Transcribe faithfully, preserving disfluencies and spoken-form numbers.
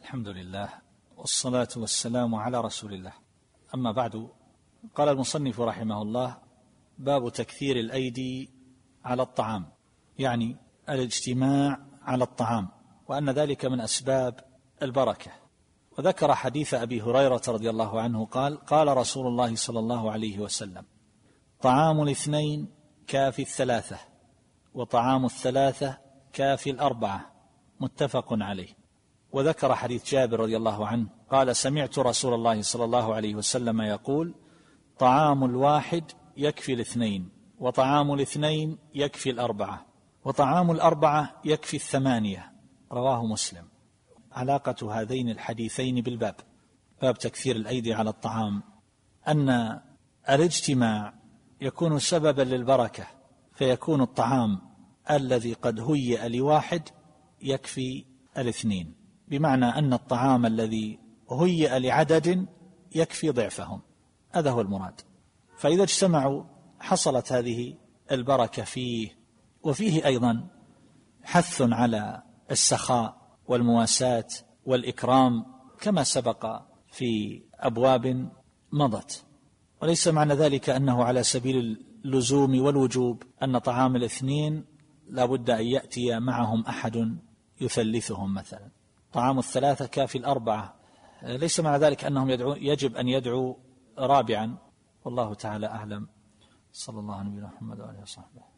الحمد لله والصلاة والسلام على رسول الله. أما بعد، قال المصنف رحمه الله: باب تكثير الأيدي على الطعام، يعني الاجتماع على الطعام، وأن ذلك من أسباب البركة. وذكر حديث أبي هريرة رضي الله عنه قال: قال رسول الله صلى الله عليه وسلم: طعام الاثنين كافي الثلاثة، وطعام الثلاثة كافي الأربعة، متفق عليه. وذكر حديث جابر رضي الله عنه قال: سمعت رسول الله صلى الله عليه وسلم يقول: طعام الواحد يكفي الاثنين، وطعام الاثنين يكفي الأربعة، وطعام الأربعة يكفي الثمانية. رواه مسلم. علاقة هذين الحديثين بالباب، باب تكثير الأيدي على الطعام، أن الاجتماع يكون سببا للبركة، فيكون الطعام الذي قد هيئ لواحد يكفي الاثنين، بمعنى أن الطعام الذي هيئ لعدد يكفي ضعفهم، هذا هو المراد. فإذا اجتمعوا حصلت هذه البركة فيه. وفيه أيضا حث على السخاء والمواساة والإكرام كما سبق في أبواب مضت، وليس معنى ذلك أنه على سبيل اللزوم والوجوب أن طعام الاثنين لا بد أن يأتي معهم أحد يثلثهم مثلا. طعام الثلاثة كافي الأربعة، ليس معنى ذلك أنهم يدعو يجب أن يدعوا رابعا، والله تعالى أعلم. صلى الله عليه وسلم محمد وعلى آله وصحبه.